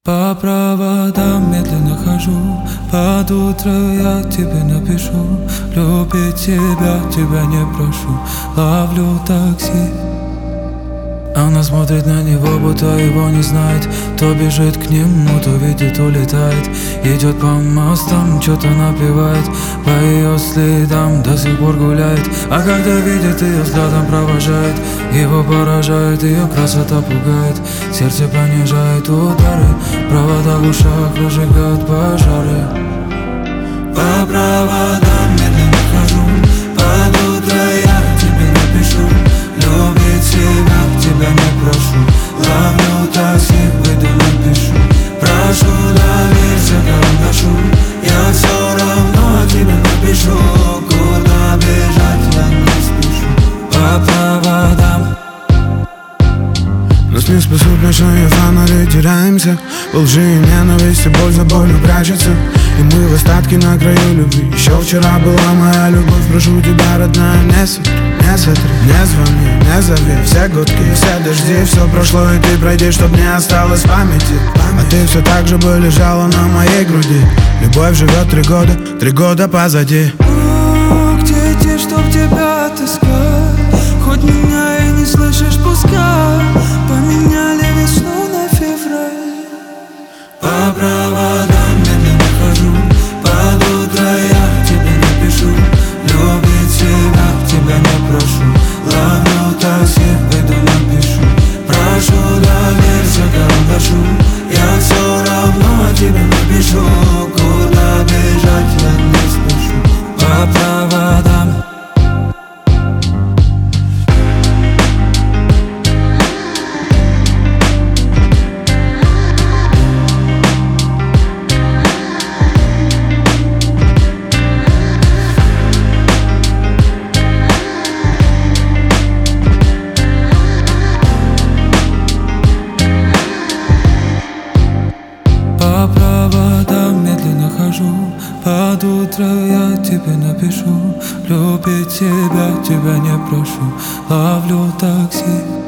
По проводам медленно хожу, под утро я тебе напишу. Любить тебя не прошу, ловлю такси. Она смотрит на него, будто его не знает. То бежит к нему, то видит, улетает. Идет по мостам, что-то напевает, по ее следам до сих пор гуляет. А когда видит ее, взглядом провожает. Его поражает, ее красота пугает. Сердце понижает удары, провода в ушах разжигают пожары. По проводам медленно хожу, под утро я тебе напишу. Любить тебя не прошу, ловлю такси, выйду напишу. Прошу, доверься карандашу, я все равно тебе напишу. Куда бежать я не спешу. По проводам. Нас не спасут ночные фонари, теряемся во лжи и ненависти, боль за болью прячется. И мы в остатке на краю любви. Еще вчера была моя любовь, прошу тебя, родная, не смотри, не звони, не зови. Все гудки, все дожди, все прошло, и ты пройди, чтоб не осталось в памяти. А ты все так же бы лежала на моей груди. Любовь живет 3 года позади. Где идти, чтоб тебя отыскать? Хоть меня и не слышишь, пускай. Поменяли весну на февраль. По проводам медленно хожу, под утро я тебе напишу. Любить тебя не прошу, ловлю такси, выйду напишу. Прошу, доверься карандашу, я все равно тебе напишу. Куда бежать я не спешу. По проводам. По проводам медленно хожу, под утро я тебе напишу. Любить тебя не прошу, ловлю такси.